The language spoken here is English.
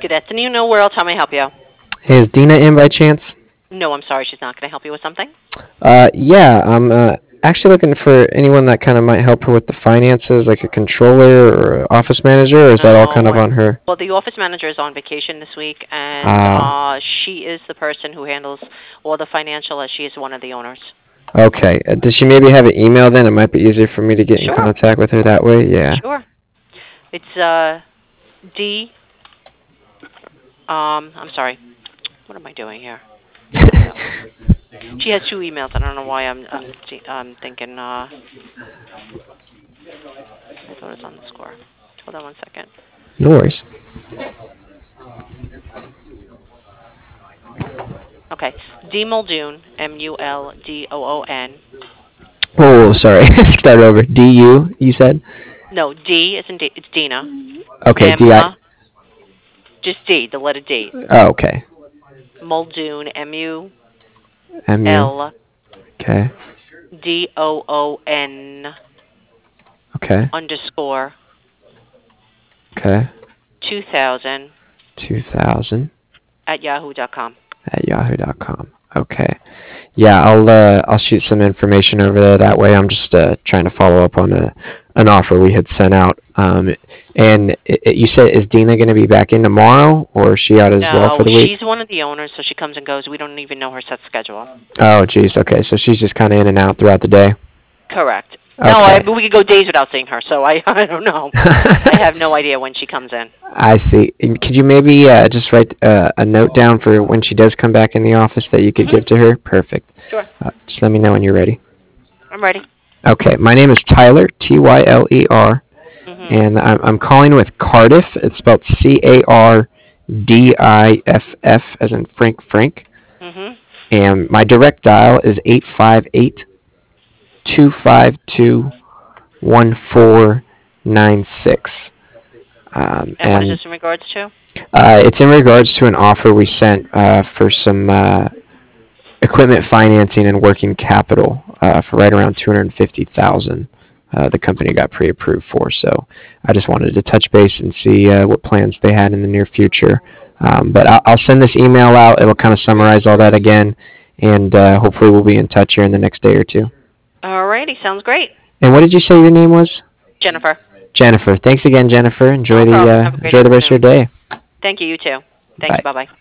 Good afternoon. No, where else? How may I help you? Hey, is Dina in by chance? No, I'm sorry. She's not going to help you with something. Yeah, I'm actually looking for anyone that kind of might help her with the finances, like a controller or a office manager, or is that all kind No. of on her? Well, the office manager is on vacation this week, and Ah, she is the person who handles all the financial, as she is one of the owners. okay. Does she maybe have an email then? It might be easier for me to get in Sure. contact with her that way. Yeah. Sure. It's D. I'm sorry. What am I doing here? Email. She has two emails. I don't know why I'm thinking. I thought it was on the score. Hold on one second. No worries. Okay. D Muldoon, Muldoon. Oh, sorry. Start over. DU, you said? No, D is in D. It's Dina. Okay, M, DI. just D, the letter D. Oh, okay. Muldoon, MUL MU. Okay. DOON Okay. underscore Okay. 2000 2000 at yahoo.com. at yahoo.com. Okay. Yeah, I'll shoot some information over there. That way, I'm just trying to follow up on an offer we had sent out. And you said, is Dina going to be back in tomorrow, or is she out as well No, for the week? she's one of the owners, so she comes and goes. We don't even know her set schedule. Oh, geez. Okay, so she's just kind of in and out throughout the day. Correct. No, Okay. we could go days without seeing her, so I don't know. I have no idea when she comes in. I see. And could you maybe just write a note down for when she does come back in the office that you could Hmm. give to her? Perfect. Sure. Just let me know when you're ready. I'm ready. Okay, my name is Tyler, Tyler, Mhm. and I'm calling with Cardiff. It's spelled Cardiff, as in Frank. Mhm. And my direct dial is 858-252-1496. And what is this And in regards to? it's in regards to an offer we sent for some equipment financing and working capital for right around 250,000. The company got pre-approved for. So I just wanted to touch base and see what plans they had in the near future. But I'll send this email out. It'll kind of summarize all that again, and hopefully we'll be in touch here in the next day or two. Alrighty, sounds great. And what did you say your name was? Jennifer. Jennifer. Thanks again, Jennifer. No problem. Have a great Enjoy the rest of afternoon. your day. Thank you. You too. Thank you. Bye. Bye bye.